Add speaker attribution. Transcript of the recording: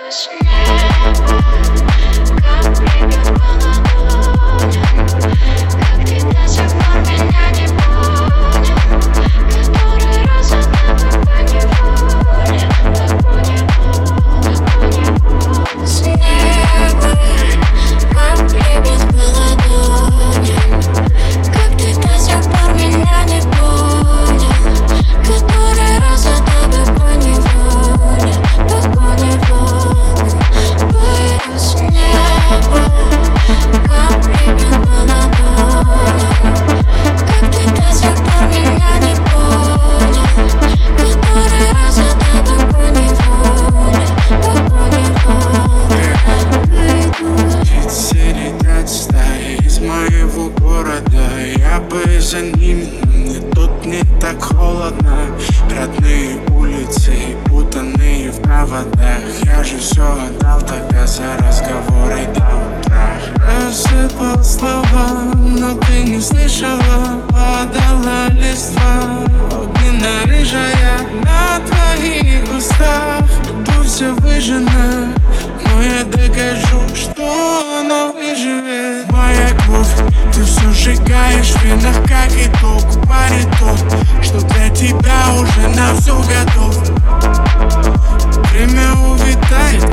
Speaker 1: Я бы за ним, тут не так холодно. Родные улицы, путанные в проводах. Я же все отдал тогда за разговоры до утра. Рассыпал слова, но ты не слышала. Падала листва, огненно-рыжая на твоих устах. Тут все выжжено, но я докажу, что оно выживет. Моя кровь, ты все сжигаешь в венах, как итог. Парень тот, что для тебя уже на все готов. Время увитает